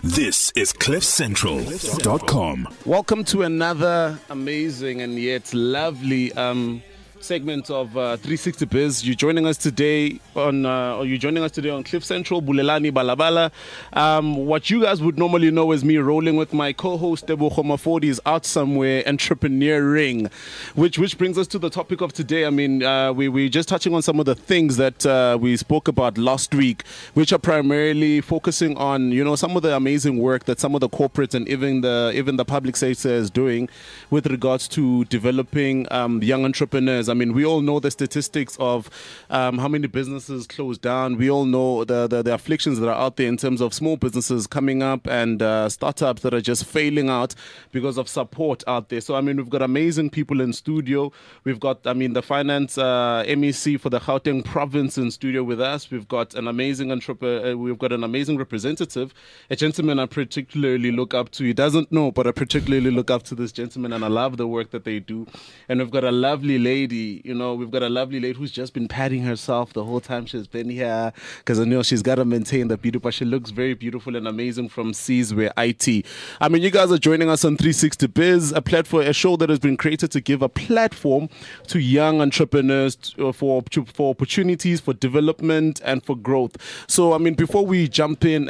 This is CliffCentral.com. Welcome to another amazing and yet lovely segment of 360 Biz. You're joining us today on Cliff Central, Bulelani Balabala. What you guys would normally know as me rolling with my co-host Tebogo Mafodi is out somewhere entrepreneuring, which brings us to the topic of today. I mean, we're just touching on some of the things that we spoke about last week, which are primarily focusing on, you know, some of the amazing work that some of the corporates and even the public sector is doing with regards to developing young entrepreneurs. I mean, we all know the statistics of how many businesses closed down. We all know the afflictions that are out there in terms of small businesses coming up and startups that are just failing out because of support out there. So, I mean, we've got amazing people in studio. We've got, the finance MEC for the Gauteng province in studio with us. We've got an amazing we've got an amazing representative, a gentleman I particularly look up to. He doesn't know, but I particularly look up to this gentleman and I love the work that they do. And we've got a lovely lady. We've got a lovely lady who's just been patting herself the whole time she's been here because I know she's got to maintain the beauty, but she looks very beautiful and amazing from Sizwe IT. I mean, you guys are joining us on 360 Biz, a show that has been created to give a platform to young entrepreneurs for opportunities, for development, and for growth. So, I mean, before I jump in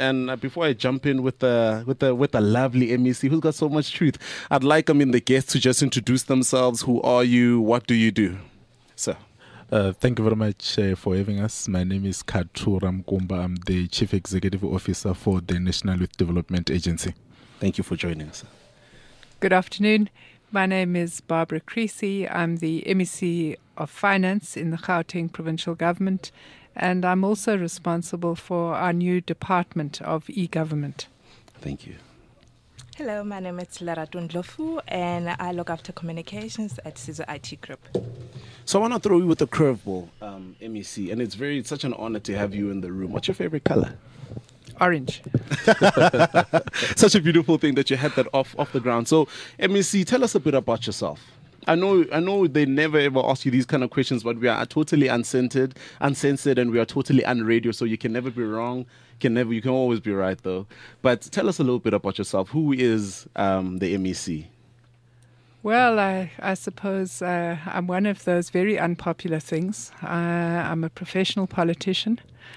with the lovely MEC who's got so much truth, I'd like the guests to just introduce themselves. Who are you? What do you do? So, thank you very much for having us. My name is Katura Mkumba. I'm the Chief Executive Officer for the National Youth Development Agency. Thank you for joining us. Good afternoon. My name is Barbara Creasy. I'm the MEC of Finance in the Gauteng Provincial Government, and I'm also responsible for our new Department of E-Government. Thank you. Hello, my name is Lerato Ndlovu, and I look after communications at Sizwe IT Group. So I want to throw you with a curveball, MEC, and it's such an honor to have you in the room. What's your favorite color? Orange. Such a beautiful thing that you had that off the ground. So, MEC, tell us a bit about yourself. I know they never ever ask you these kind of questions, but we are totally uncensored, and we are totally unradio, so you can never be wrong. You can always be right, though. But tell us a little bit about yourself. Who is the MEC? Well, I suppose I'm one of those very unpopular things. I'm a professional politician.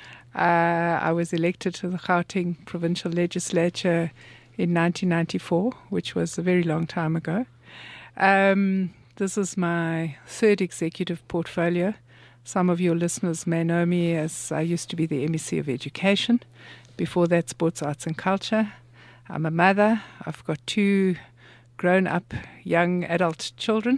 I was elected to the Gauteng Provincial Legislature in 1994, which was a very long time ago. This is my third executive portfolio. Some of your listeners may know me as I used to be the MEC of Education. Before that, Sports, Arts and Culture. I'm a mother. I've got 2 grown-up young adult children.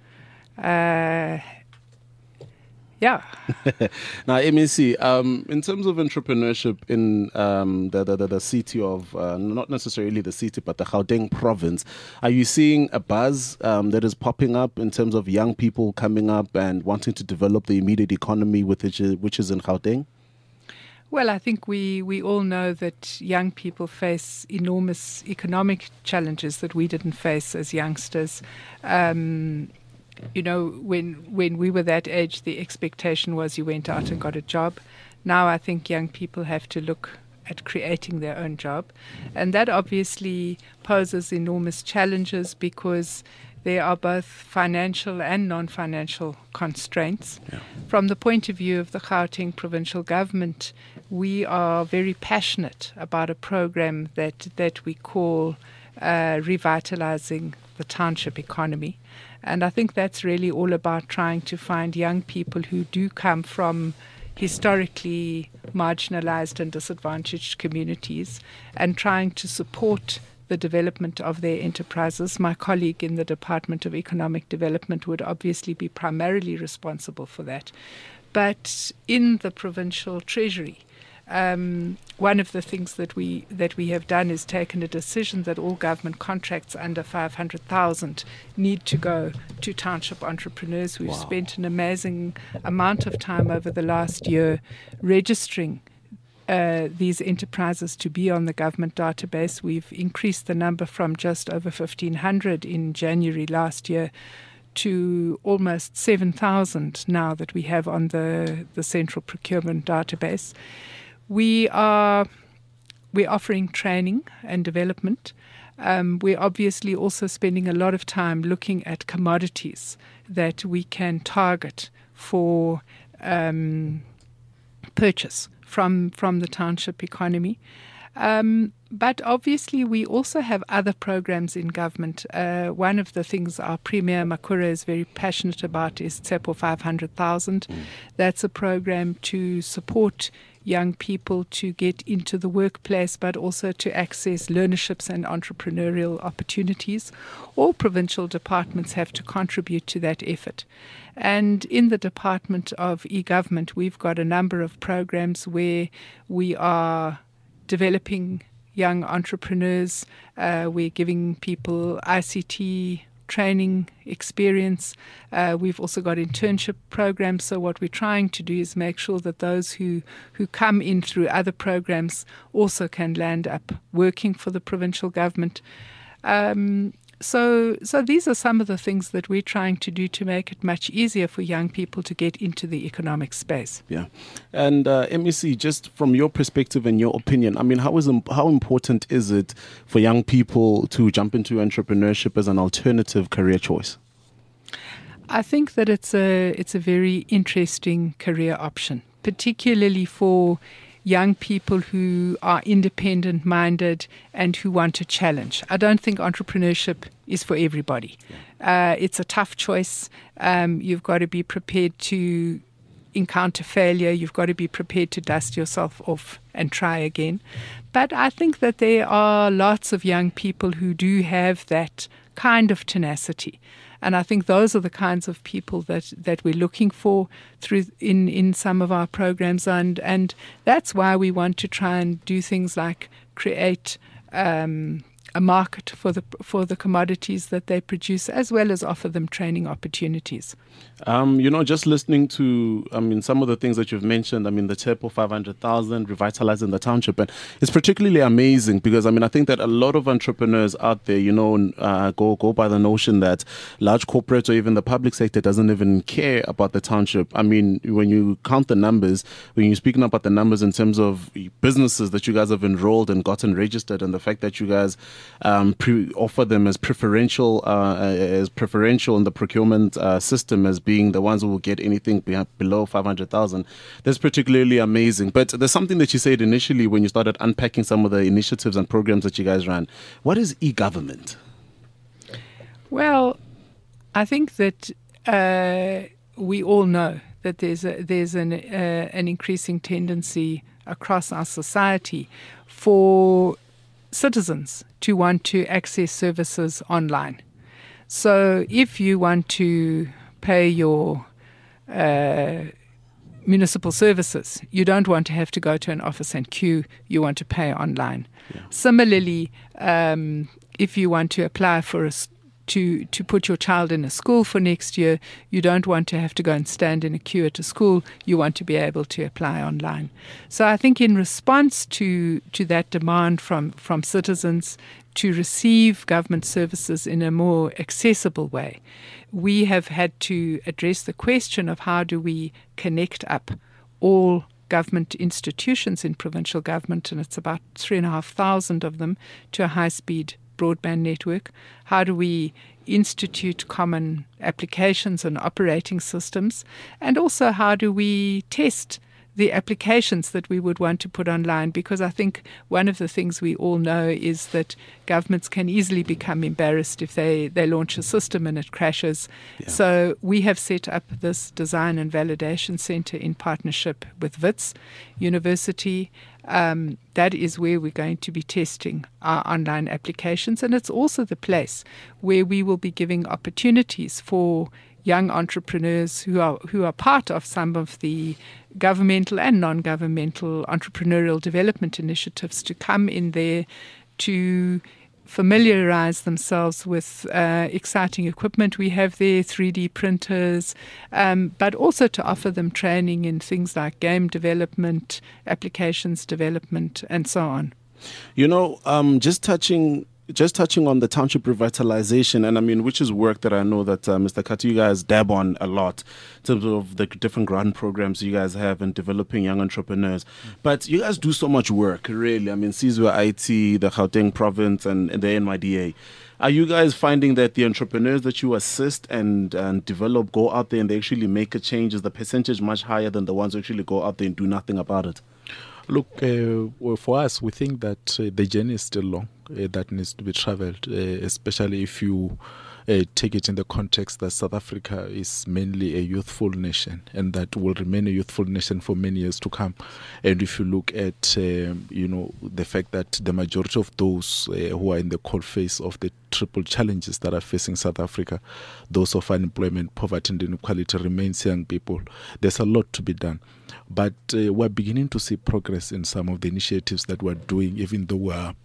Yeah. Now, MEC, in terms of entrepreneurship in the city of, not necessarily the city, but the Gauteng province, are you seeing a buzz that is popping up in terms of young people coming up and wanting to develop the immediate economy which is in Gauteng? Well, I think we all know that young people face enormous economic challenges that we didn't face as youngsters. When we were that age, the expectation was you went out and got a job. Now I think young people have to look at creating their own job. And that obviously poses enormous challenges because there are both financial and non-financial constraints. Yeah. From the point of view of the Gauteng Provincial Government, we are very passionate about a program that we call revitalizing the township economy. And I think that's really all about trying to find young people who do come from historically marginalized and disadvantaged communities and trying to support the development of their enterprises. My colleague in the Department of Economic Development would obviously be primarily responsible for that. But in the provincial treasury, one of the things that we have done is taken a decision that all government contracts under 500,000 need to go to township entrepreneurs. We've spent an amazing amount of time over the last year registering these enterprises to be on the government database. We've increased the number from just over 1,500 in January last year to almost 7,000 now that we have on the central procurement database. We are we're offering training and development. We're obviously also spending a lot of time looking at commodities that we can target for purchase from the township economy. But obviously, we also have other programs in government. One of the things our Premier Makura is very passionate about is Tsepo 500,000. That's a program to support young people to get into the workplace, but also to access learnerships and entrepreneurial opportunities. All provincial departments have to contribute to that effort. And in the Department of E-Government, we've got a number of programs where we are developing young entrepreneurs. We're giving people ICT training experience. We've also got internship programs. So what we're trying to do is make sure that those who come in through other programs also can land up working for the provincial government. So these are some of the things that we're trying to do to make it much easier for young people to get into the economic space. Yeah. And MEC, just from your perspective and your opinion, I mean, how important is it for young people to jump into entrepreneurship as an alternative career choice? I think that it's a very interesting career option, particularly for young people who are independent-minded and who want a challenge. I don't think entrepreneurship is for everybody. It's a tough choice. You've got to be prepared to encounter failure. You've got to be prepared to dust yourself off and try again. But I think that there are lots of young people who do have that kind of tenacity. And I think those are the kinds of people that we're looking for through in some of our programs. And that's why we want to try and do things like create a market for the commodities that they produce, as well as offer them training opportunities. Just listening to, some of the things that you've mentioned, the Tsepo 500,000, revitalizing the township, and it's particularly amazing because, I think that a lot of entrepreneurs out there, go by the notion that large corporates or even the public sector doesn't even care about the township. When you count the numbers, when you're speaking about the numbers in terms of businesses that you guys have enrolled and gotten registered, and the fact that you guys offer them as preferential in the procurement system as being the ones who will get anything below 500,000. That's particularly amazing. But there's something that you said initially when you started unpacking some of the initiatives and programs that you guys ran. What is e-government? Well, I think that we all know that there's an increasing tendency across our society for citizens to want to access services online. So if you want to pay your municipal services, you don't want to have to go to an office and queue, you want to pay online. Yeah. Similarly, if you want to apply for to put your child in a school for next year, you don't want to have to go and stand in a queue at a school, you want to be able to apply online. So I think in response to that demand from citizens to receive government services in a more accessible way, we have had to address the question of how do we connect up all government institutions in provincial government, and it's about 3,500 of them, to a high-speed broadband network. How do we institute common applications and operating systems? And also, how do we test the applications that we would want to put online? Because I think one of the things we all know is that governments can easily become embarrassed if they launch a system and it crashes. Yeah. So we have set up this design and validation center in partnership with Wits University. That is where we're going to be testing our online applications. And it's also the place where we will be giving opportunities for young entrepreneurs who are part of some of the governmental and non-governmental entrepreneurial development initiatives to come in there to familiarize themselves with exciting equipment we have there, 3D printers, but also to offer them training in things like game development, applications development, and so on. Just touching just touching on the township revitalization, and I mean, which is work that I know that Mr. Katu, you guys dab on a lot in terms of the different grant programs you guys have in developing young entrepreneurs. But you guys do so much work, really. I mean, Sizwe IT, the Gauteng province, and the NYDA. Are you guys finding that the entrepreneurs that you assist and develop go out there and they actually make a change? Is the percentage much higher than the ones who actually go out there and do nothing about it? Look, well, for us, we think that the journey is still long, that needs to be traveled, especially if you take it in the context that South Africa is mainly a youthful nation and that will remain a youthful nation for many years to come. And if you look at, the fact that the majority of those who are in the coalface of the triple challenges that are facing South Africa, those of unemployment, poverty and inequality, remains young people, there's a lot to be done. But we're beginning to see progress in some of the initiatives that we're doing, even though we're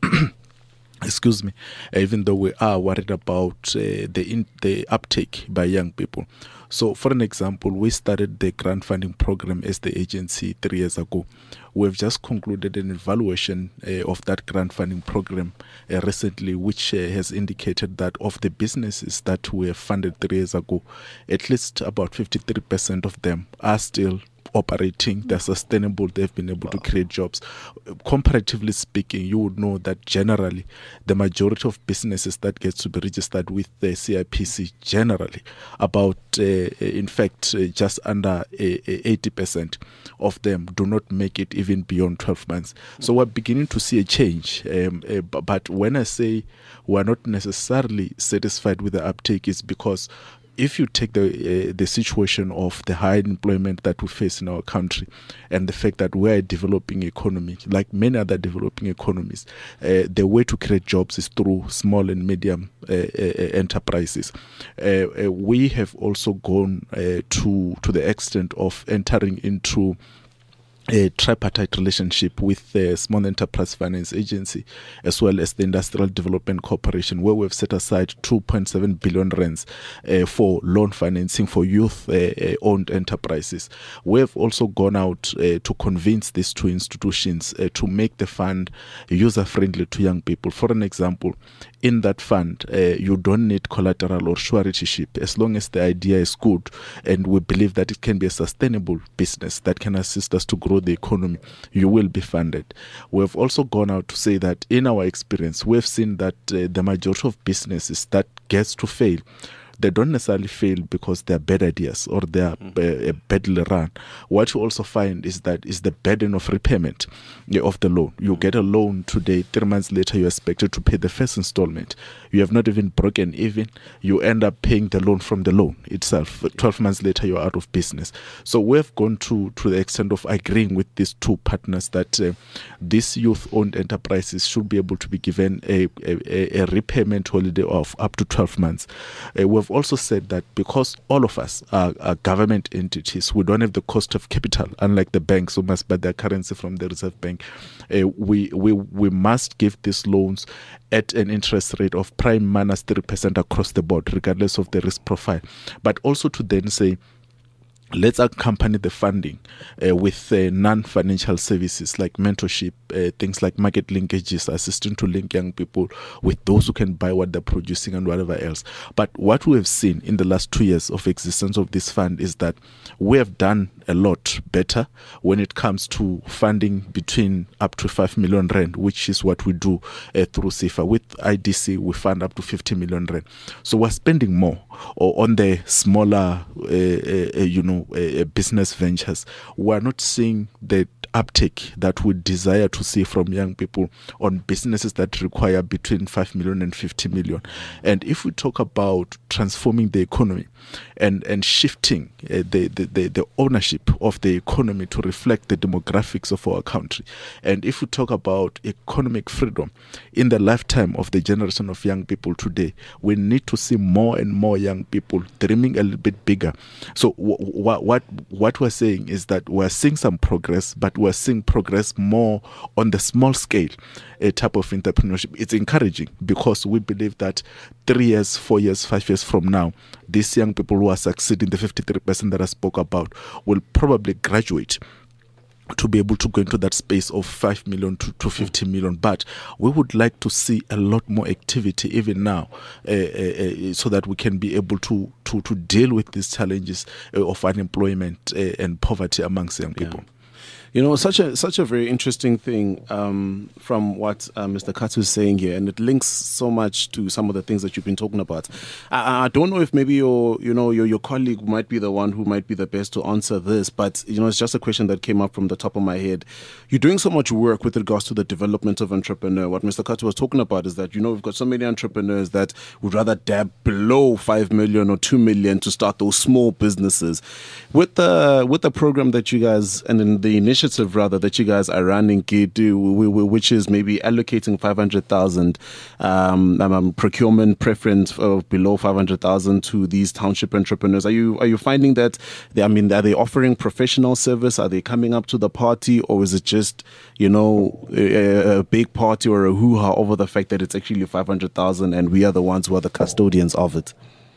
even though we are worried about the uptake by young people. So, for an example, we started the grant funding program as the agency 3 years ago. We've just concluded an evaluation of that grant funding program recently, which has indicated that of the businesses that were funded 3 years ago, at least about 53% of them are still operating, they're sustainable, they've been able to create jobs. Comparatively speaking, you would know that generally the majority of businesses that gets to be registered with the CIPC, generally about just under 80% of them do not make it even beyond 12 months. So we're beginning to see a change, but when I say we're not necessarily satisfied with the uptake, is because if you take the situation of the high unemployment that we face in our country and the fact that we're a developing economy, like many other developing economies, the way to create jobs is through small and medium enterprises. We have also gone to the extent of entering into a tripartite relationship with the Small Enterprise Finance Agency as well as the Industrial Development Corporation, where we've set aside 2.7 billion rands for loan financing for youth-owned enterprises. We've also gone out to convince these two institutions to make the fund user-friendly to young people. For an example, in that fund, you don't need collateral or suretyship as long as the idea is good, and we believe that it can be a sustainable business that can assist us to grow the economy. You will be funded. We've also gone out to say that in our experience, we've seen that the majority of businesses that gets to fail, they don't necessarily fail because they're bad ideas or they're badly run. What you also find is that is the burden of repayment of the loan. You get a loan today, 3 months later, you're expected to pay the first installment. You have not even broken even. You end up paying the loan from the loan itself. 12 months later, you're out of business. So we've gone to the extent of agreeing with these two partners that these youth-owned enterprises should be able to be given a repayment holiday of up to 12 months. We've also said that because all of us are government entities, we don't have the cost of capital, unlike the banks who must buy their currency from the Reserve Bank. We must give these loans at an interest rate of prime minus 3% across the board, regardless of the risk profile. But also to then say, let's accompany the funding with non-financial services like mentorship, things like market linkages, assisting to link young people with those who can buy what they're producing and whatever else. But what we have seen in the last 2 years of existence of this fund is that we have done a lot better when it comes to funding between up to 5 million rand, which is what we do through SIFA. With IDC, we fund up to 50 million rand. So we're spending more on the smaller, business ventures. We're not seeing the uptake that we desire to see from young people on businesses that require between 5 million and 50 million. And if we talk about transforming the economy and shifting the ownership of the economy to reflect the demographics of our country, and if we talk about economic freedom in the lifetime of the generation of young people today, we need to see more and more young people dreaming a little bit bigger. So what we're saying is that we're seeing some progress, but we're seeing progress more on the small scale type of entrepreneurship. It's encouraging because we believe that 3 years, 4 years, 5 years from now, these young people who are succeeding, the 53% that I spoke about, will probably graduate to be able to go into that space of 5 million to 50 million. But we would like to see a lot more activity even now, so that we can be able to deal with these challenges of unemployment and poverty amongst young people. You know, such a very interesting thing from what Mr. Katsu is saying here, and it links so much to some of the things that you've been talking about. I don't know if maybe your colleague might be the one who might be the best to answer this, but it's just a question that came up from the top of my head. You're doing so much work with regards to the development of entrepreneur. What Mr. Katsu was talking about is that we've got so many entrepreneurs that would rather dab below 5 million or 2 million to start those small businesses. With the program that you guys, and in the initiative rather that you guys are running, which is maybe allocating 500,000 procurement preference of below 500,000 to these township entrepreneurs. Are you finding that are they offering professional service? Are they coming up to the party, or is it just a big party or a hoo-ha over the fact that it's actually 500,000 and we are the ones who are the custodians of it?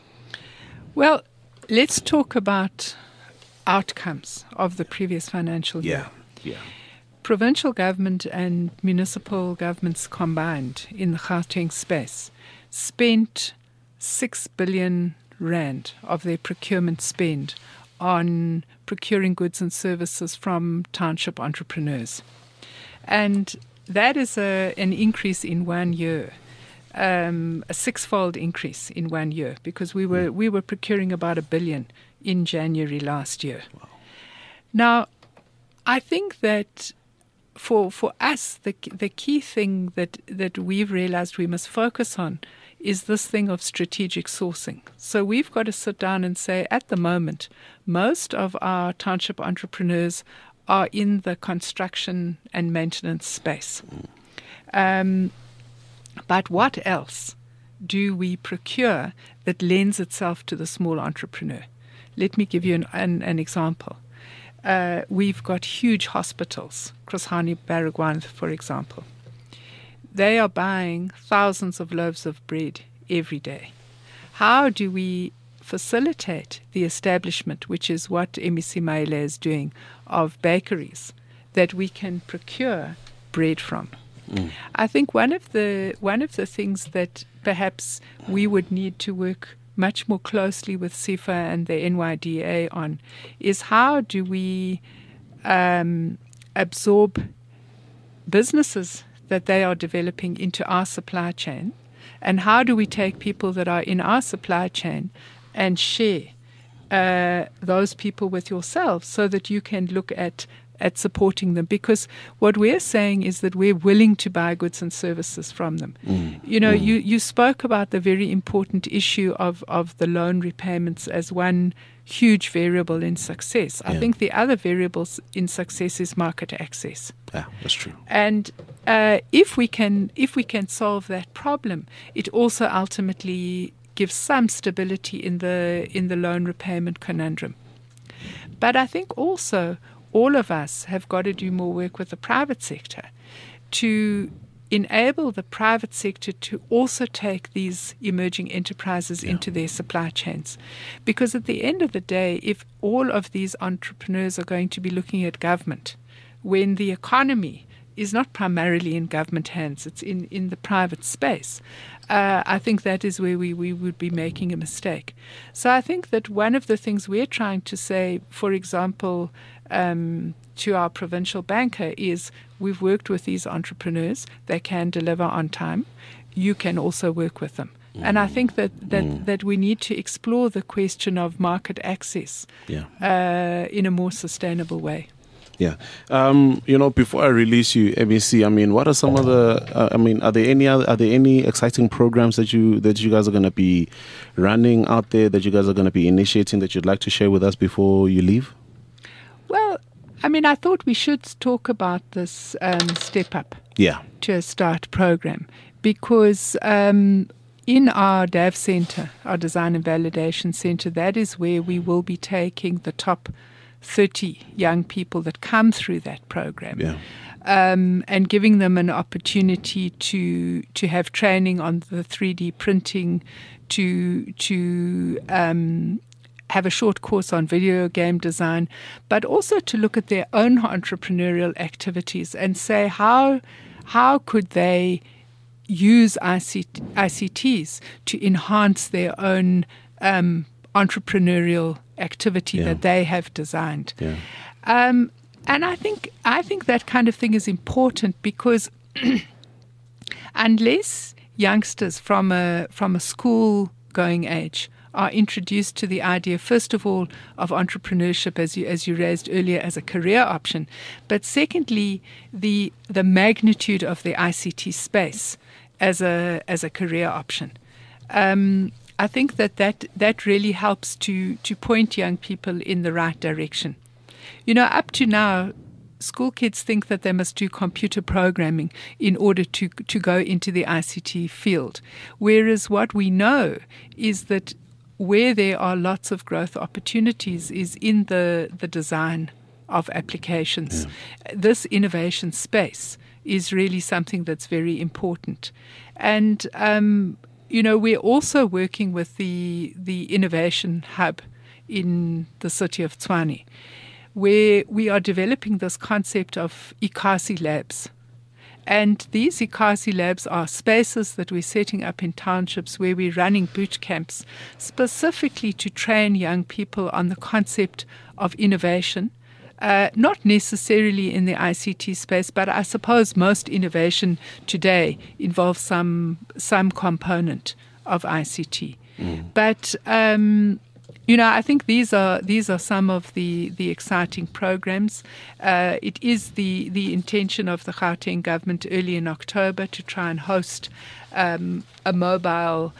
Well, let's talk about outcomes of the previous financial year. Yeah. Provincial government and municipal governments combined in the Gauteng space spent 6 billion rand of their procurement spend on procuring goods and services from township entrepreneurs. And that is an increase in 1 year, a six-fold increase in 1 year, because we were procuring about 1 billion in January last year. Wow. Now, I think that for us, the key thing that we've realized we must focus on is this thing of strategic sourcing. So we've got to sit down and say, at the moment, most of our township entrepreneurs are in the construction and maintenance space. But what else do we procure that lends itself to the small entrepreneur? Let me give you an example. We've got huge hospitals, Chris Hani Baragwanath, for example. They are buying thousands of loaves of bread every day. How do we facilitate the establishment, which is what MEC Maile is doing, of bakeries that we can procure bread from? I think one of the things that perhaps we would need to work much more closely with SIFA and the NYDA on is how do we absorb businesses that they are developing into our supply chain, and how do we take people that are in our supply chain and share those people with yourselves so that you can look at supporting them, because what we're saying is that we're willing to buy goods and services from them. You spoke about the very important issue of the loan repayments as one huge variable in success. I think the other variables in success is market access. Yeah, that's true. And if we can solve that problem, it also ultimately gives some stability in the loan repayment conundrum. But I think also all of us have got to do more work with the private sector to enable the private sector to also take these emerging enterprises into their supply chains. Because at the end of the day, if all of these entrepreneurs are going to be looking at government, when the economy is not primarily in government hands, it's in the private space, I think that is where we would be making a mistake. So I think that one of the things we're trying to say, for example, to our provincial banker is we've worked with these entrepreneurs. They can deliver on time. You can also work with them. And I think that we need to explore the question of market access in a more sustainable way. Yeah. Before I release you, MEC, what are some of the, are there any exciting programs that you guys are going to be running out there, that you guys are going to be initiating, that you'd like to share with us before you leave? Well, I thought we should talk about this Step Up to a Start program, because in our DAV Center, our Design and Validation Center, that is where we will be taking the top 30 young people that come through that program and giving them an opportunity to have training on the 3D printing, to have a short course on video game design, but also to look at their own entrepreneurial activities and say how could they use ICTs to enhance their own entrepreneurial activity that they have designed. Yeah. And I think that kind of thing is important because unless youngsters from a school-going age are introduced to the idea, first of all, of entrepreneurship, as you raised earlier, as a career option, but secondly, the magnitude of the ICT space as a career option. I think that really helps to point young people in the right direction. Up to now, school kids think that they must do computer programming in order to go into the ICT field, whereas what we know is that where there are lots of growth opportunities is in the design of applications. Yeah. This innovation space is really something that's very important. And, we're also working with the Innovation Hub in the city of Tshwane, where we are developing this concept of ICASI labs. And these ICASI labs are spaces that we're setting up in townships where we're running boot camps specifically to train young people on the concept of innovation, not necessarily in the ICT space, but I suppose most innovation today involves some component of ICT. But I think these are some of the exciting programs. It is the intention of the Gauteng government early in October to try and host a mobile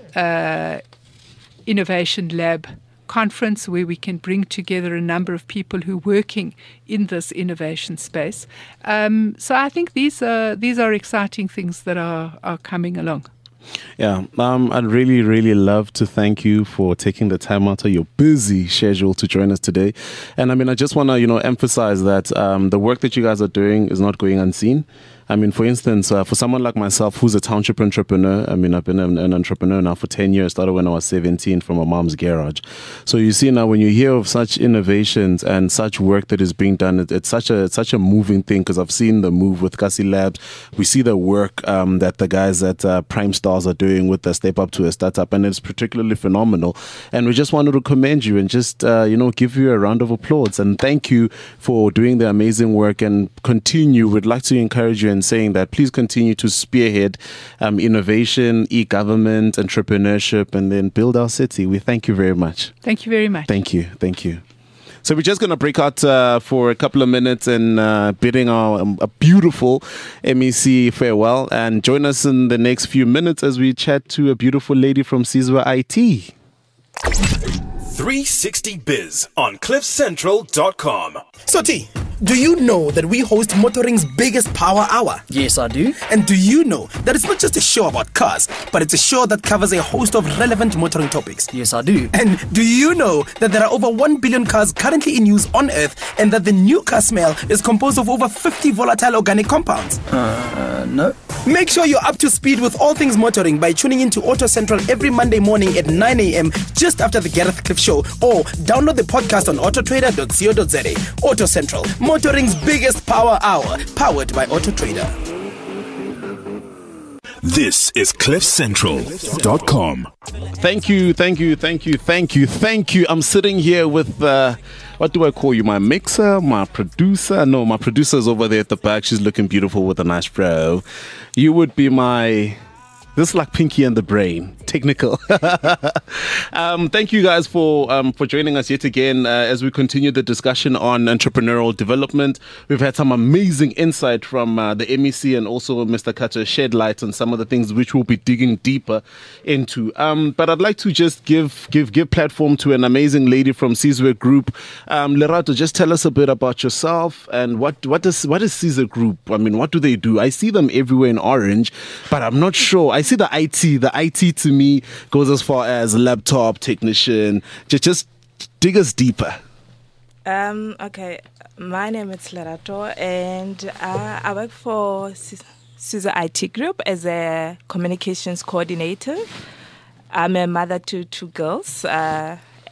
innovation lab conference where we can bring together a number of people who are working in this innovation space. So I think these are exciting things that are coming along. Yeah, I'd really, really love to thank you for taking the time out of your busy schedule to join us today. And I just want to, emphasize that the work that you guys are doing is not going unseen. For instance, for someone like myself who's a township entrepreneur, I've been an entrepreneur now for 10 years, started when I was 17 from my mom's garage. So you see now when you hear of such innovations and such work that is being done, it's such a moving thing, because I've seen the move with ICASI Labs. We see the work that the guys at Prime Stars are doing with the Step Up to a Startup, and it's particularly phenomenal. And we just wanted to commend you and just, give you a round of applause and thank you for doing the amazing work and continue. We'd like to encourage you and saying that please continue to spearhead innovation, e-government, entrepreneurship, and then build our city. We thank you very much. Thank you very much. Thank you. So we're just going to break out for a couple of minutes and bidding a beautiful MEC farewell, and join us in the next few minutes as we chat to a beautiful lady from Sizwe IT. 360 Biz on cliffcentral.com. So T, do you know that we host Motoring's biggest power hour? Yes, I do. And do you know that it's not just a show about cars, but it's a show that covers a host of relevant motoring topics? Yes, I do. And do you know that there are over 1 billion cars currently in use on Earth, and that the new car smell is composed of over 50 volatile organic compounds? No. Make sure you're up to speed with all things motoring by tuning into Auto Central every Monday morning at 9 a.m. just after the Gareth Cliff Show, or download the podcast on autotrader.co.za. Auto Central, motoring's biggest power hour, powered by Auto Trader. This is cliffcentral.com. Thank you. I'm sitting here with, what do I call you? My mixer, my producer? No, my producer's over there at the back. She's looking beautiful with a nice fro. You would be my... This is like Pinky and the Brain, technical. Thank you guys for joining us yet again as we continue the discussion on entrepreneurial development. We've had some amazing insight from the MEC and also Mr. Kato shed light on some of the things which we'll be digging deeper into. But I'd like to just give platform to an amazing lady from Sizwe Group. Lerato, just tell us a bit about yourself and what is Sizwe Group? What do they do? I see them everywhere in orange, but I'm not sure. I see the IT. The IT to me goes as far as laptop technician. Just dig us deeper. Okay, my name is Lerato, and I work for Sizwe IT Group as a communications coordinator. I'm a mother to two girls,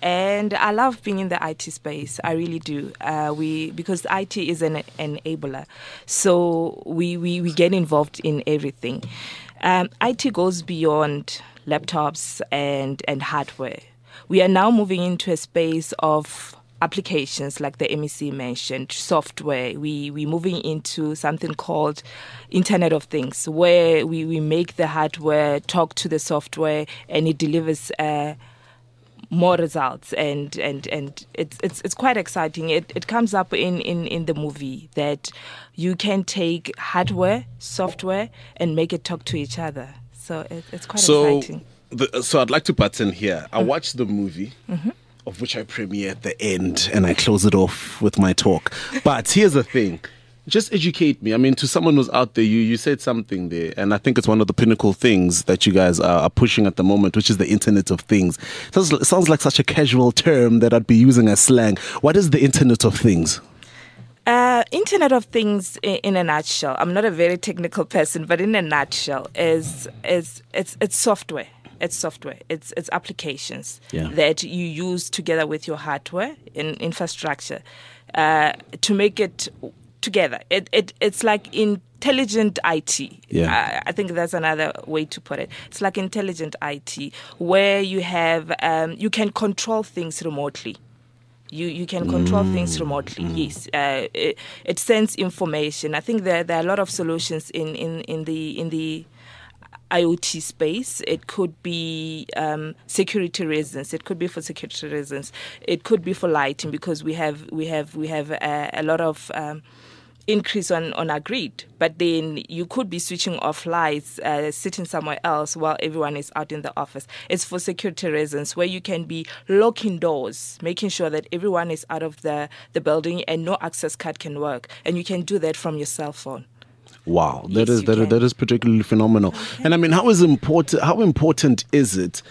and I love being in the IT space. I really do. Because IT is an enabler, so we get involved in everything. IT goes beyond laptops and hardware. We are now moving into a space of applications, like the MEC mentioned, software. We're moving into something called Internet of Things, where we make the hardware talk to the software, and it delivers more results, and it's quite exciting. It comes up in the movie that you can take hardware, software, and make it talk to each other. So it's quite exciting. So I'd like to butt in here. I watched the movie, of which I premiere at the end, and I close it off with my talk. But here's the thing. Just educate me. I mean, to someone who's out there, you said something there, and I think it's one of the pinnacle things that you guys are pushing at the moment, which is the Internet of Things. It sounds like such a casual term that I'd be using as slang. What is the Internet of Things? Internet of Things, in a nutshell, I'm not a very technical person, but in a nutshell, is it's software. It's software. It's applications that you use together with your hardware and infrastructure to make it together. It's like intelligent IT. Yeah. I think that's another way to put it. It's like intelligent IT, where you have you can control things remotely. You can control things remotely. Yes, it sends information. I think there are a lot of solutions in the IoT space. It could be security reasons. It could be for security reasons. It could be for lighting, because we have a lot of increase on our grid. But then you could be switching off lights, sitting somewhere else while everyone is out in the office. It's for security reasons, where you can be locking doors, making sure that everyone is out of the building and no access card can work. And you can do that from your cell phone. Wow, that is particularly phenomenal. Okay. And I mean, how important is it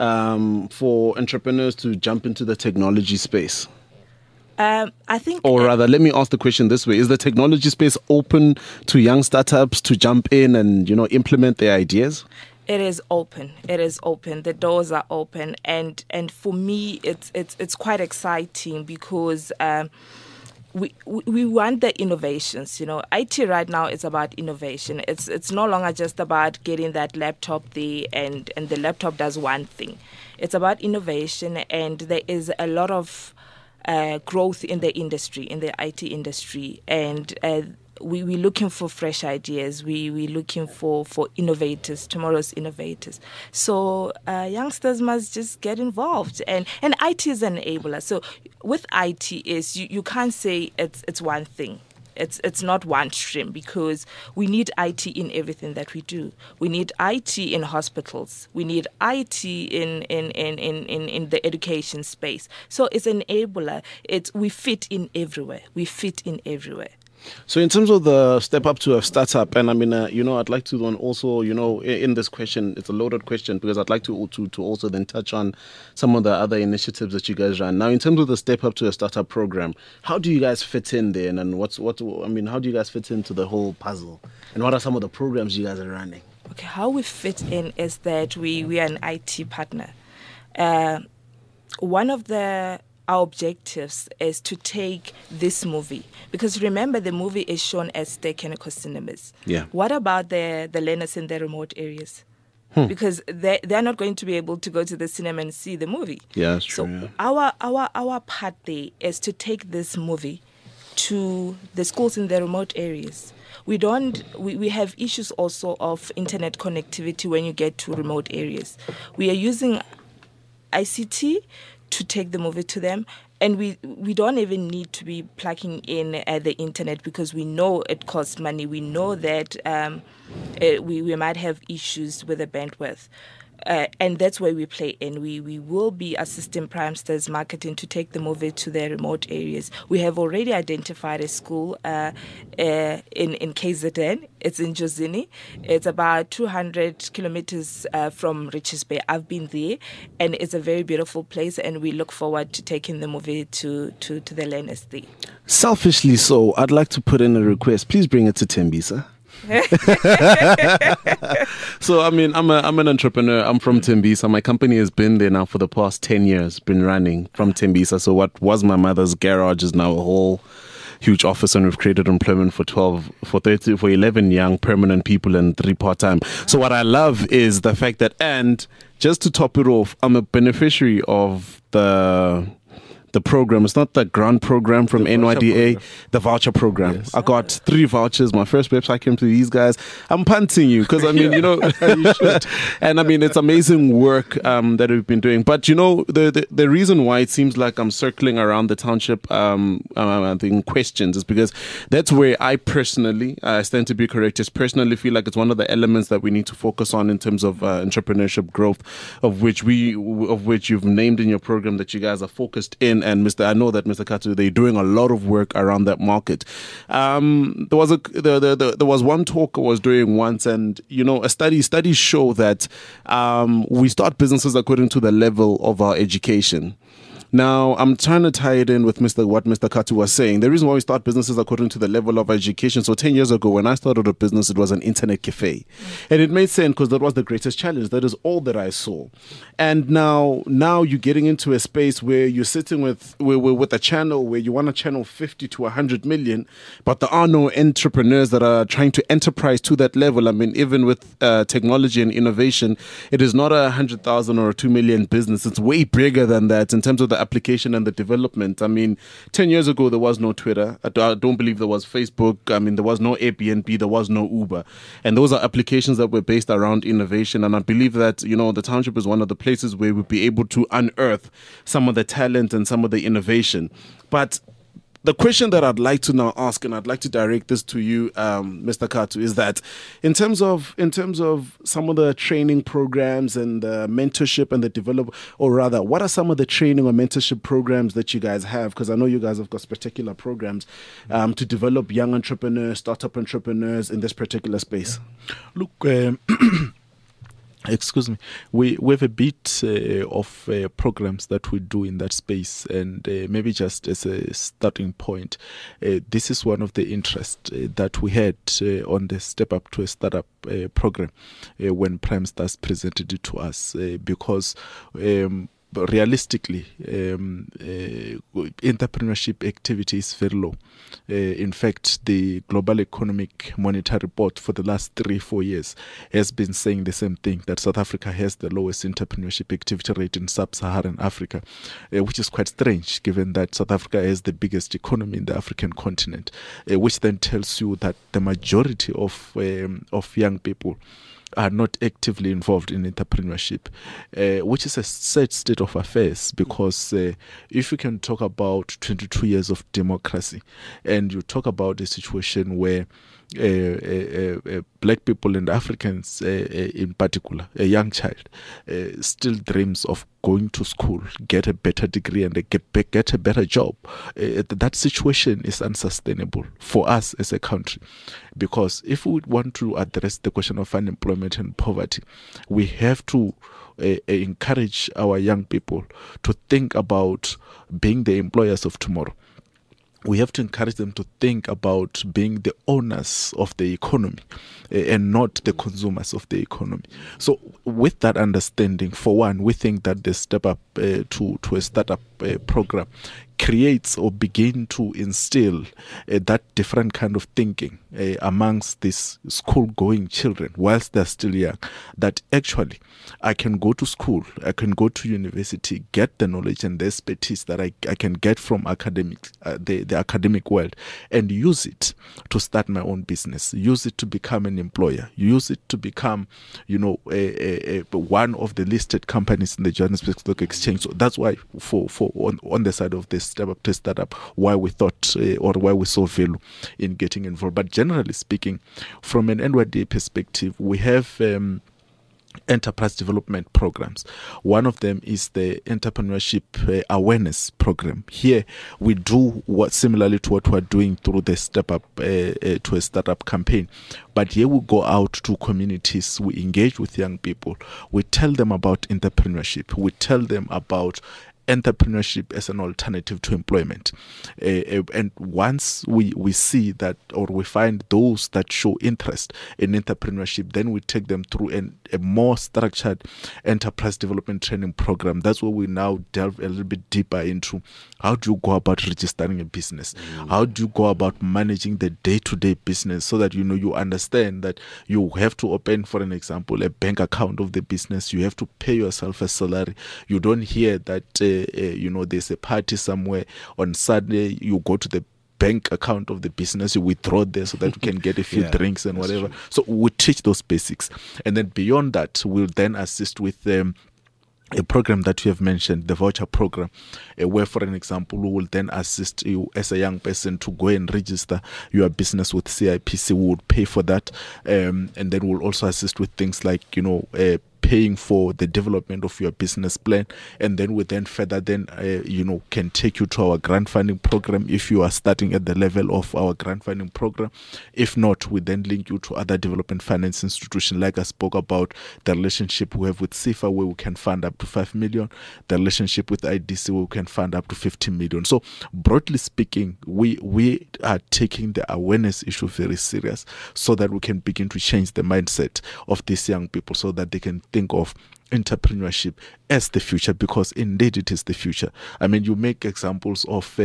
for entrepreneurs to jump into the technology space? I think, or rather, let me ask the question this way: is the technology space open to young startups to jump in and implement their ideas? It is open. It is open. The doors are open, and for me, it's quite exciting because. We want the innovations. IT right now is about innovation. It's no longer just about getting that laptop there and the laptop does one thing. It's about innovation, and there is a lot of growth in the industry, in the IT industry, and we're looking for fresh ideas. We're looking for innovators, tomorrow's innovators. So youngsters must just get involved, and IT is an enabler. So with IT is you can't say it's one thing. It's not one stream, because we need IT in everything that we do. We need IT in hospitals. We need IT in the education space. So it's an enabler. We fit in everywhere. So in terms of the step up to a startup, and I mean, I'd like to then also, in this question, it's a loaded question, because I'd like to also then touch on some of the other initiatives that you guys run. Now, in terms of the step up to a startup program, how do you guys fit in there, and how do you guys fit into the whole puzzle, and what are some of the programs you guys are running? Okay, how we fit in is that we are an IT partner. One of our objectives is to take this movie, because remember, the movie is shown at Ster-Kinekor Cinemas. Yeah. What about the learners in the remote areas? Because they're not going to be able to go to the cinema and see the movie. Yeah, that's true. So our part there is to take this movie to the schools in the remote areas. We have issues also of internet connectivity when you get to remote areas. We are using ICT to take the movie to them, and we don't even need to be plugging in the internet, because we know it costs money. We know that we might have issues with the bandwidth. And that's where we play in. We will be assisting Primesters Marketing to take the movie to their remote areas. We have already identified a school in KZN. It's in Jozini. It's about 200 kilometers from Richards Bay. I've been there, and it's a very beautiful place, and we look forward to taking the movie to the learners there. Selfishly so, I'd like to put in a request. Please bring it to Tembisa. So, I mean, I'm an entrepreneur. I'm from Tembisa. My company has been there now for the past 10 years, been running from Tembisa. So what was my mother's garage is now a whole huge office, and we've created employment for 11 young permanent people and 3 part-time. So what I love is the fact that, and just to top it off, I'm a beneficiary of the program. It's not the grant program from NYDA, the voucher program. Yes. I got 3 vouchers. My first website came to these guys. I'm punting you because, I mean, you know, you should. And I mean, it's amazing work that we've been doing. But, you know, the reason why it seems like I'm circling around the township in questions is because that's where I personally, I stand to be correct, just personally feel like it's one of the elements that we need to focus on in terms of entrepreneurship growth, of which you've named in your program that you guys are focused in. And I know that Mr. Katu, they're doing a lot of work around that market. There was one talk I was doing once, and you know, studies show that we start businesses according to the level of our education. Now, I'm trying to tie it in with what Mr. Katu was saying. The reason why we start businesses according to the level of education. So 10 years ago, when I started a business, it was an internet cafe. And it made sense because that was the greatest challenge. That is all that I saw. And now you're getting into a space where you're sitting with a channel where you want to channel 50 to 100 million, but there are no entrepreneurs that are trying to enterprise to that level. I mean, even with technology and innovation, it is not a 100,000 or a 2 million business. It's way bigger than that in terms of the application and the development. I mean, 10 years ago, there was no Twitter. I don't believe there was Facebook. I mean, there was no Airbnb. There was no Uber. And those are applications that were based around innovation. And I believe that, you know, the township is one of the places where we'll be able to unearth some of the talent and some of the innovation. But the question that I'd like to now ask, and I'd like to direct this to you, Mr. Katu, is that in terms of some of the training programs and the mentorship and the develop, or rather, what are some of the training or mentorship programs that you guys have? Because I know you guys have got particular programs to develop young entrepreneurs, startup entrepreneurs in this particular space. Look, excuse me, we have a bit of programs that we do in that space, and maybe just as a starting point, this is one of the interests that we had on the Step Up to a Startup program when Prime Stars presented it to us, because realistically, entrepreneurship activity is very low. In fact, the Global Economic Monitor report for the last 3-4 years has been saying the same thing, that South Africa has the lowest entrepreneurship activity rate in sub-Saharan Africa, which is quite strange given that South Africa has the biggest economy in the African continent, which then tells you that the majority of young people are not actively involved in entrepreneurship, which is a sad state of affairs, because if you can talk about 22 years of democracy and you talk about a situation where black people and Africans in particular, a young child, still dreams of going to school, get a better degree and get a better job, that situation is unsustainable for us as a country. Because if we want to address the question of unemployment and poverty, we have to encourage our young people to think about being the employers of tomorrow. We have to encourage them to think about being the owners of the economy and not the consumers of the economy. So with that understanding, for one, we think that the Step Up to a Startup program creates or begin to instill that different kind of thinking amongst these school-going children whilst they're still young, that actually I can go to school, I can go to university, get the knowledge and the expertise that I can get from the academic world, and use it to start my own business, use it to become an employer, use it to become, one of the listed companies in the Johannesburg Stock Exchange. So that's why on the side of this Step Up to Startup, why we thought or why we saw value in getting involved. But generally speaking, from an NYDA perspective, we have enterprise development programs. One of them is the entrepreneurship awareness program. Here we do what similarly to what we're doing through the Step Up to a Startup campaign. But here we go out to communities, we engage with young people, we tell them about entrepreneurship, we tell them about entrepreneurship as an alternative to employment. And once we see that, or we find those that show interest in entrepreneurship, then we take them through a more structured enterprise development training program. That's where we now delve a little bit deeper into how do you go about registering a business? How do you go about managing the day-to-day business, so that you understand that you have to open, for an example, a bank account of the business. You have to pay yourself a salary. You don't hear that there's a party somewhere on Saturday. You go to the bank account of the business, you withdraw there so that you can get a few drinks and whatever. True. So we teach those basics, and then beyond that, we'll then assist with a program that you have mentioned, the voucher program, where, for an example, we will then assist you as a young person to go and register your business with CIPC. We would pay for that, and then we'll also assist with things like paying for the development of your business plan, and then we then further can take you to our grant funding program if you are starting at the level of our grant funding program. If not, we then link you to other development finance institutions, like I spoke about the relationship we have with SIFA, where we can fund up to 5 million, the relationship with IDC, where we can fund up to 15 million. So broadly speaking, we are taking the awareness issue very serious, so that we can begin to change the mindset of these young people, so that they can think of entrepreneurship as the future, because indeed it is the future. I mean, you make examples of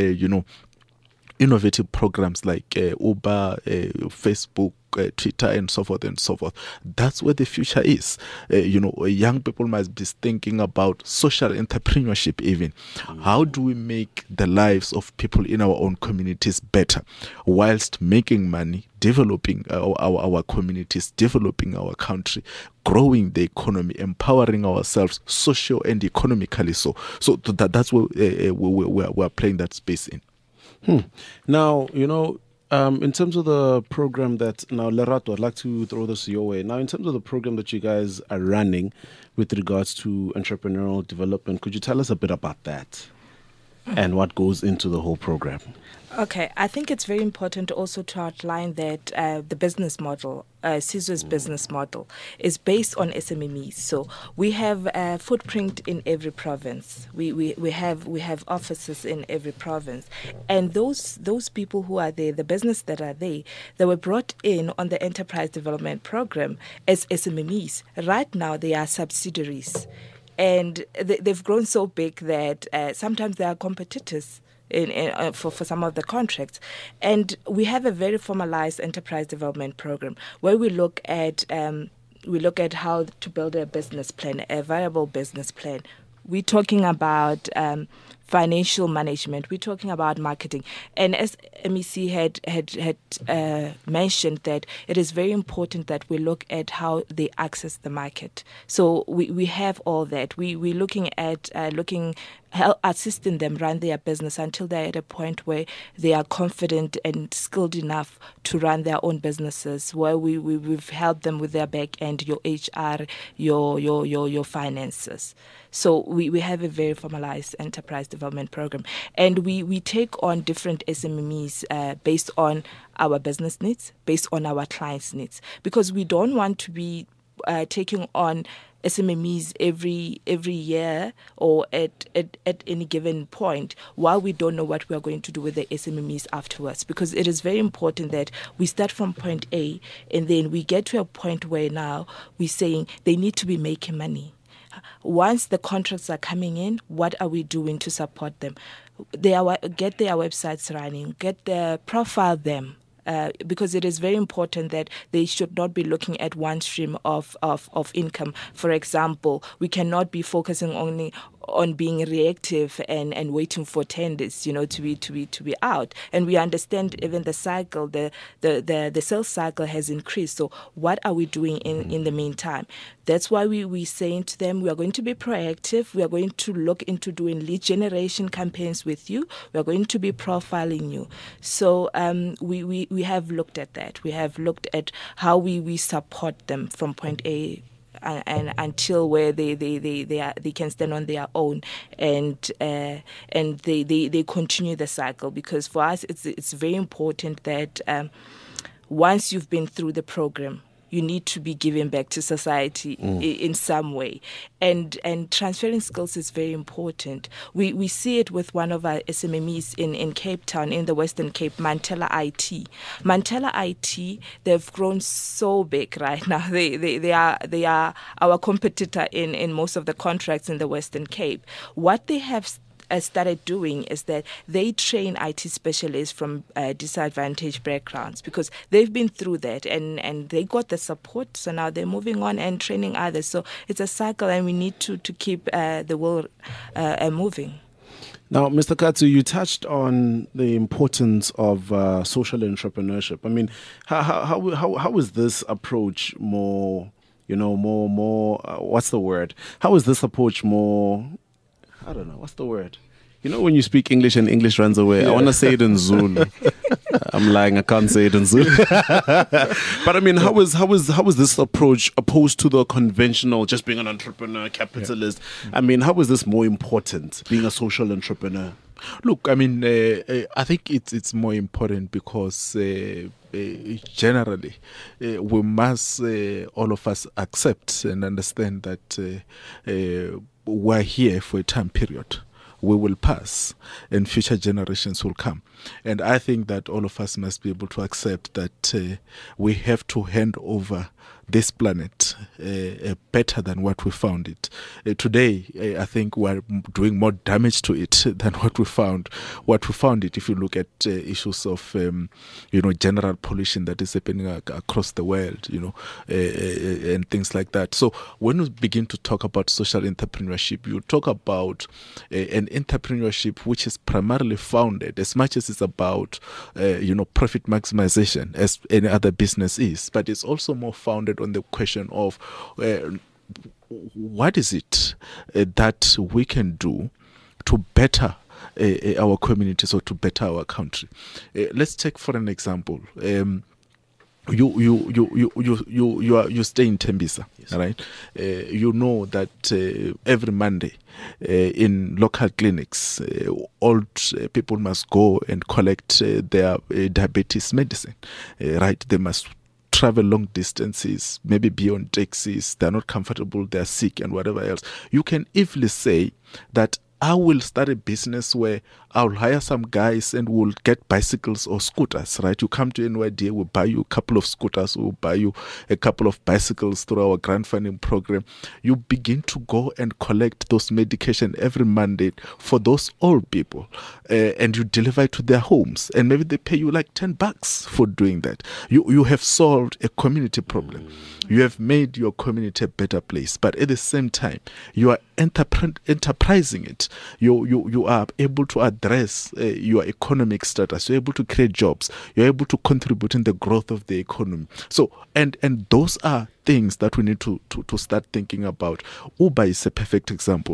innovative programs like Uber, Facebook, Twitter, and so forth and so forth. That's where the future is. Young people must be thinking about social entrepreneurship even. How do we make the lives of people in our own communities better, whilst making money, developing our communities, developing our country, growing the economy, empowering ourselves socio and economically. So that's where we're playing that space in. Now, in terms of the program now, Lerato, I'd like to throw this your way. Now, in terms of the program that you guys are running with regards to entrepreneurial development, could you tell us a bit about that and what goes into the whole program? Okay, I think it's very important also to outline that the business model, Sizwe's business model, is based on SMMEs. So we have a footprint in every province. We have offices in every province, and those people who are there, the business that are there, they were brought in on the enterprise development program as SMMEs. Right now, they are subsidiaries, and they've grown so big that sometimes they are competitors for some of the contracts. And we have a very formalized enterprise development program where we look at how to build a business plan, a viable business plan. We're talking about financial management. We're talking about marketing. And as MEC had mentioned, that it is very important that we look at how they access the market. So we have all that. We're looking at assisting them run their business until they're at a point where they are confident and skilled enough to run their own businesses, where we've helped them with their back end, your HR, your finances. So we have a very formalized enterprise development program, and we take on different SMMEs based on our business needs, based on our clients' needs, because we don't want to be taking on SMMEs every year or at any given point, while we don't know what we are going to do with the SMMEs afterwards. Because it is very important that we start from point A, and then we get to a point where now we're saying they need to be making money. Once the contracts are coming in, what are we doing to support them? Get their websites running, profile them. Because it is very important that they should not be looking at one stream of income. For example, we cannot be focusing only on being reactive and waiting for tenders, to be out. And we understand even the cycle, the sales cycle has increased. So what are we doing in the meantime? That's why we're saying to them, we are going to be proactive. We are going to look into doing lead generation campaigns with you. We are going to be profiling you. So we have looked at that. We have looked at how we support them from point A and until where they can stand on their own and they continue the cycle. Because for us, it's very important that once you've been through the program, you need to be giving back to society in some way. And transferring skills is very important. We see it with one of our SMMEs in Cape Town, in the Western Cape, Mantella IT. Mantella IT, they've grown so big right now. They are our competitor in most of the contracts in the Western Cape. What they have started doing is that they train IT specialists from disadvantaged backgrounds, because they've been through that and they got the support. So now they're moving on and training others. So it's a cycle, and we need to keep the wheel moving. Now, Mr. Katsu, you touched on the importance of social entrepreneurship. I mean, how is this approach more, what's the word? How is this approach more, I don't know, what's the word? When you speak English and English runs away, I want to say it in Zulu. I'm lying, I can't say it in Zulu. But I mean, how is this approach opposed to the conventional, just being an entrepreneur, capitalist? Yeah. I mean, how is this more important, being a social entrepreneur? Look, I mean, I think it's more important because generally we must, all of us, accept and understand that we're here for a time period. We will pass and future generations will come. And I think that all of us must be able to accept that we have to hand over this planet better than what we found it. Today, I think we're doing more damage to it than what we found it. If you look at issues of, general pollution that is happening across the world, and things like that. So when we begin to talk about social entrepreneurship, you talk about an entrepreneurship which is primarily founded, as much as it's about, profit maximization, as any other business is, but it's also more founded on the question of what is it that we can do to better our communities or to better our country. Let's take for an example. You stay in Tembisa, yes. Right? You know that every Monday in local clinics, old people must go and collect their diabetes medicine, right? They must travel long distances, maybe be on taxis, they're not comfortable, they're sick and whatever else. You can easily say that I will start a business where I'll hire some guys and we'll get bicycles or scooters, right? You come to NYDA, we'll buy you a couple of scooters, we'll buy you a couple of bicycles through our grant funding program. You begin to go and collect those medication every Monday for those old people, and you deliver it to their homes, and maybe they pay you like $10 for doing that. You have solved a community problem. You have made your community a better place, but at the same time, you are enterprising it. You are able to address your economic status. You're able to create jobs. You're able to contribute in the growth of the economy. So, and those are things that we need to start thinking about. Uber is a perfect example.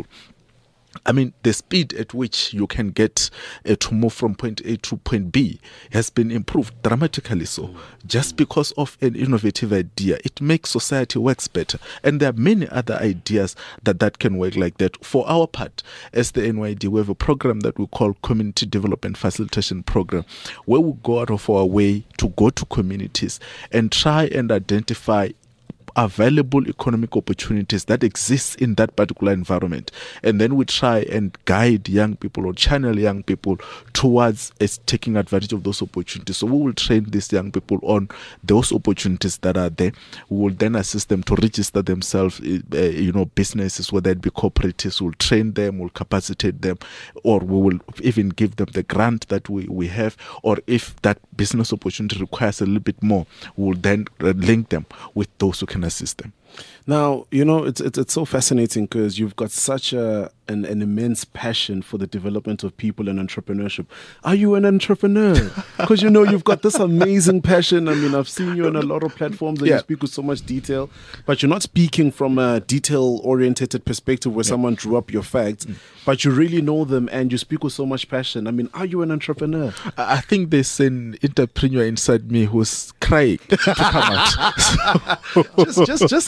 I mean, the speed at which you can get to move from point A to point B has been improved dramatically so. Just because of an innovative idea, it makes society works better. And there are many other ideas that can work like that. For our part, as the NYD, we have a program that we call Community Development Facilitation Program, where we go out of our way to go to communities and try and identify available economic opportunities that exist in that particular environment, and then we try and guide young people or channel young people towards taking advantage of those opportunities. So we will train these young people on those opportunities that are there. We will then assist them to register themselves, businesses, whether it be cooperatives. We'll train them, we'll capacitate them, or we will even give them the grant that we have, or if that business opportunity requires a little bit more, we'll then link them with those who can assist them. Now, it's so fascinating because you've got such an immense passion for the development of people and entrepreneurship. Are you an entrepreneur? Because, you've got this amazing passion. I mean, I've seen you on a lot of platforms and you speak with so much detail, but you're not speaking from a detail-oriented perspective where someone drew up your facts, but you really know them and you speak with so much passion. I mean, are you an entrepreneur? I think there's an entrepreneur inside me who's crying to come out. Just hypothetically.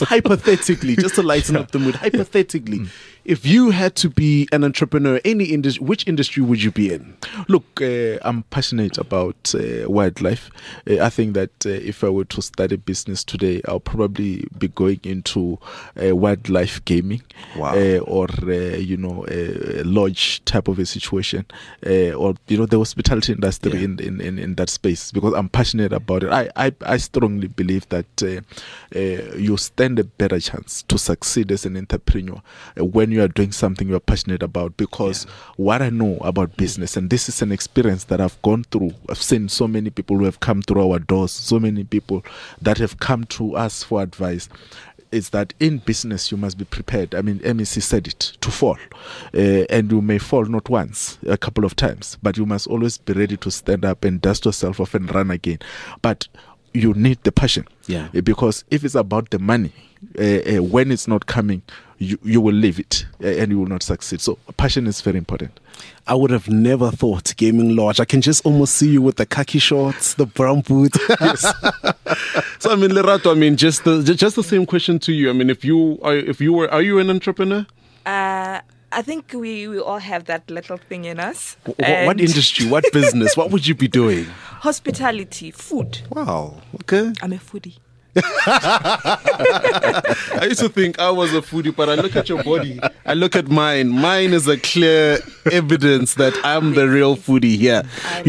hypothetically, just to lighten up the mood, hypothetically, if you had to be an entrepreneur, any industry, which industry would you be in? Look, I'm passionate about wildlife. I think that if I were to start a business today, I'll probably be going into wildlife gaming. Wow. Or a lodge type of a situation, or the hospitality industry in that space, because I'm passionate about it. I strongly believe that you stand a better chance to succeed as an entrepreneur when you are doing something you are passionate about, because what I know about business, and this is an experience that I've gone through, I've seen so many people who have come through our doors, so many people that have come to us for advice, is that in business you must be prepared. I mean, MEC said it, to fall. And you may fall not once, a couple of times, but you must always be ready to stand up and dust yourself off and run again. But you need the passion. Because if it's about the money, when it's not coming, you will leave it and you will not succeed. So passion is very important. I would have never thought gaming lodge. I can just almost see you with the khaki shorts, the brown boots. So I mean, Lerato, I mean, just the same question to you. I mean, are you an entrepreneur? I think we all have that little thing in us. What industry? What business? What would you be doing? Hospitality, food. Wow. Okay. I'm a foodie. I used to think I was a foodie, but I look at your body, I look at mine. Mine is a clear evidence that I'm the real foodie here.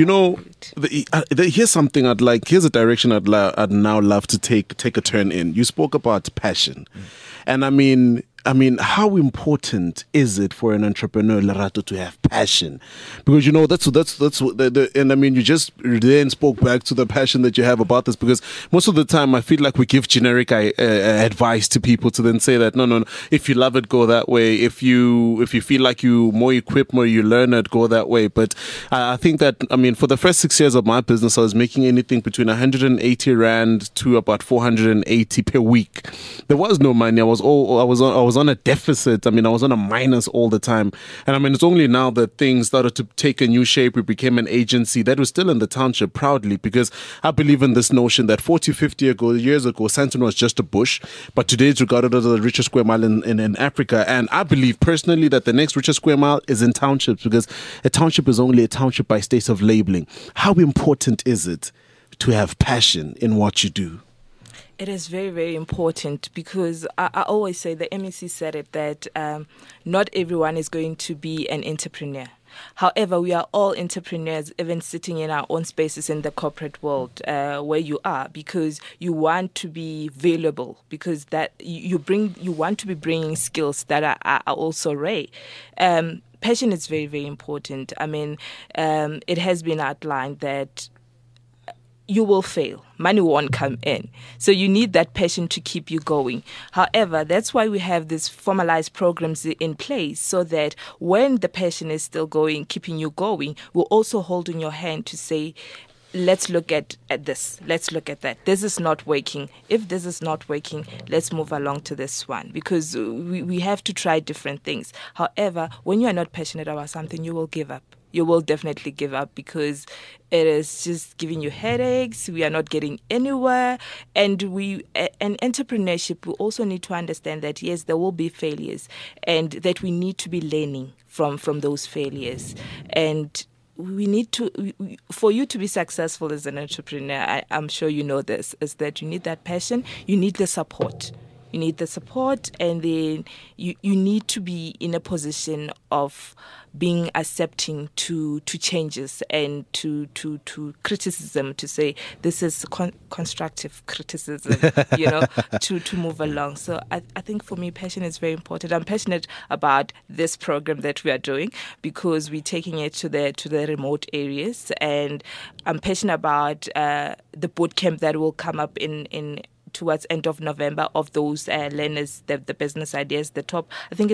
Here's something here's a direction I'd now love to take a turn in. You spoke about passion. And I mean, how important is it for an entrepreneur, Lerato, to have passion? Because that's what and I mean, you just then spoke back to the passion that you have about this. Because most of the time, I feel like we give generic advice to people to then say that no, if you love it, go that way. If you feel like you more equipped, more you learn it, go that way. But I think that, I mean, for the first 6 years of my business, I was making anything between 180 rand to about 480 per week. There was no money. I was on a deficit. I mean, I was on a minus all the time. And I mean, it's only now that things started to take a new shape. We became an agency that was still in the township proudly, because I believe in this notion that 40, 50 years ago, Sandton was just a bush, but today it's regarded as the richest square mile in Africa. And I believe personally that the next richest square mile is in townships, because a township is only a township by state of labeling. How important is it to have passion in what you do? It is very, very important, because I always say, the MEC said it, that not everyone is going to be an entrepreneur. However, we are all entrepreneurs, even sitting in our own spaces in the corporate world where you are, because you want to be valuable, because that you want to be bringing skills that are also rare. Passion is very, very important. I mean, it has been outlined that you will fail. Money won't come in. So you need that passion to keep you going. However, that's why we have these formalized programs in place, so that when the passion is still going, keeping you going, we're also holding your hand to say, let's look at this. Let's look at that. This is not working. If this is not working, let's move along to this one, because we have to try different things. However, when you are not passionate about something, you will give up. You will definitely give up, because it is just giving you headaches. We are not getting anywhere. And entrepreneurship, we also need to understand that, yes, there will be failures, and that we need to be learning from those failures. And we need to, for you to be successful as an entrepreneur, I'm sure you know this, is that you need that passion, you need the support. You need the support, and then you need to be in a position of being accepting to changes and to criticism, to say this is constructive criticism, to move along. So I think for me, passion is very important. I'm passionate about this program that we are doing, because we're taking it to the remote areas, and I'm passionate about the boot camp that will come up in towards end of November, of those learners, the business ideas, top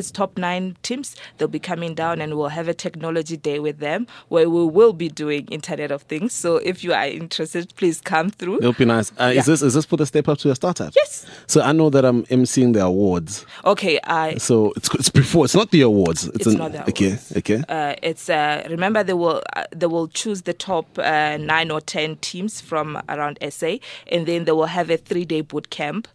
9 teams. They'll be coming down, and we'll have a technology day with them, where we will be doing Internet of Things. So if you are interested, please come through. It'll be nice. Is this for the Step Up to a Startup? Yes. So I know that I'm emceeing the awards. Okay. So it's before. It's not the awards. It's not the awards. Okay. It's remember, they will choose the top 9 or 10 teams from around SA, and then they will have a 3-day boot camp.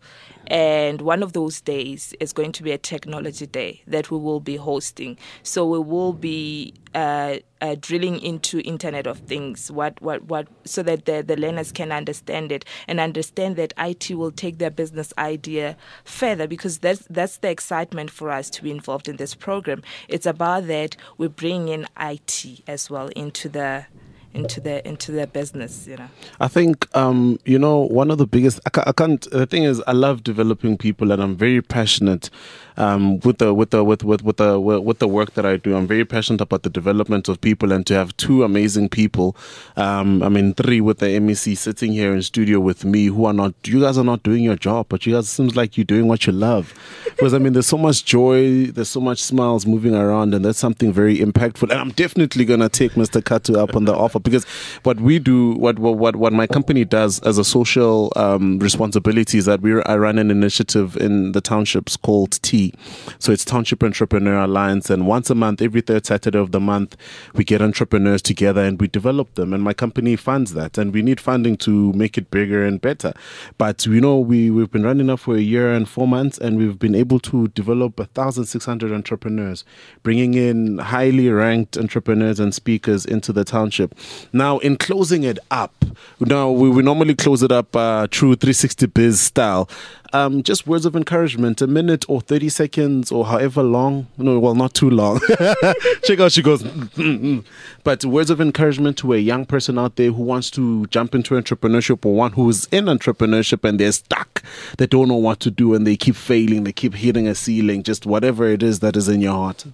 And one of those days is going to be a technology day that we will be hosting. So we will be drilling into Internet of Things, what, so that the learners can understand it and understand that IT will take their business idea further, because that's the excitement for us to be involved in this program. It's about that we bring in IT as well into the business, you know. I think one of the biggest the thing is, I love developing people, and I'm very passionate with the work that I do. I'm very passionate about the development of people, and to have two amazing people, 3 with the MEC sitting here in studio with me, you guys are not doing your job, but you guys seems like you're doing what you love. Because there's so much joy, there's so much smiles moving around, and that's something very impactful. And I'm definitely gonna take Mr. Katu up on the offer, because what we do, what my company does as a social responsibility is that I run an initiative in the townships called T. So it's Township Entrepreneur Alliance, and once a month, every third Saturday of the month, we get entrepreneurs together and we develop them, and my company funds that, and we need funding to make it bigger and better. But we've been running up for a year and 4 months, and we've been able to develop 1,600 entrepreneurs, bringing in highly ranked entrepreneurs and speakers into the township. Now, in closing it up, we normally close it up through 360 Biz style. Just words of encouragement, a minute or 30 seconds or however long. No, well, not too long. Check out, she goes, But words of encouragement to a young person out there who wants to jump into entrepreneurship, or one who's in entrepreneurship and they're stuck. They don't know what to do and they keep failing. They keep hitting a ceiling, just whatever it is that is in your heart.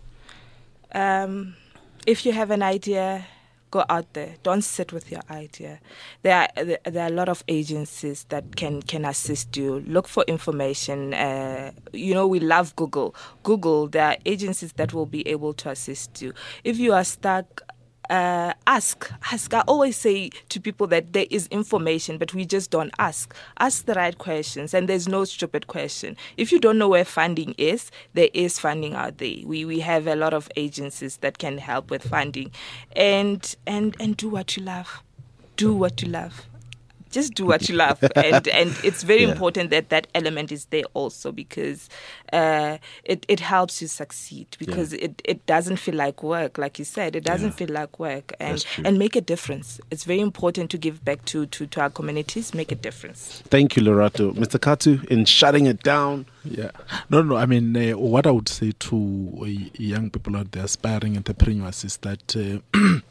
If you have an idea, go out there. Don't sit with your idea. There are a lot of agencies that can assist you. Look for information. We love Google. There are agencies that will be able to assist you. If you are stuck, ask. I always say to people that there is information, but we just don't ask. Ask the right questions, and there's no stupid question. If you don't know where funding is, there is funding out there. We have a lot of agencies that can help with funding, and do what you love. Do what you love. Just do what you love, and it's very important that element is there also, because it helps you succeed, because it doesn't feel like work, like you said. It doesn't feel like work, and make a difference. It's very important to give back to our communities, make a difference. Thank you, Lorato. Mr. Katu, in shutting it down. Yeah. No. What I would say to young people out there, aspiring entrepreneurs, is that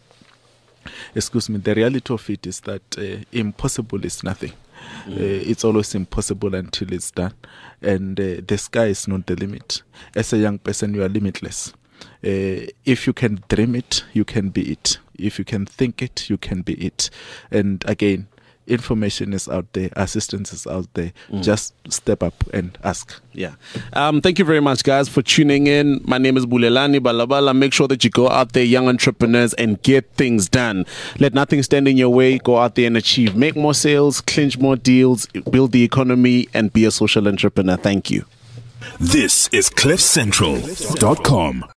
the reality of it is that impossible is nothing. It's always impossible until it's done, and the sky is not the limit. As a young person, you are limitless. If you can dream it, you can be it. If you can think it, you can be it. And again, information is out there, assistance is out there. Just step up and ask. Yeah. Thank you very much, guys, for tuning in. My name is Bulelani Balabala. Make sure that you go out there, young entrepreneurs, and get things done. Let nothing stand in your way. Go out there and achieve. Make more sales, clinch more deals, build the economy, and be a social entrepreneur. Thank you. This is CliffCentral.com.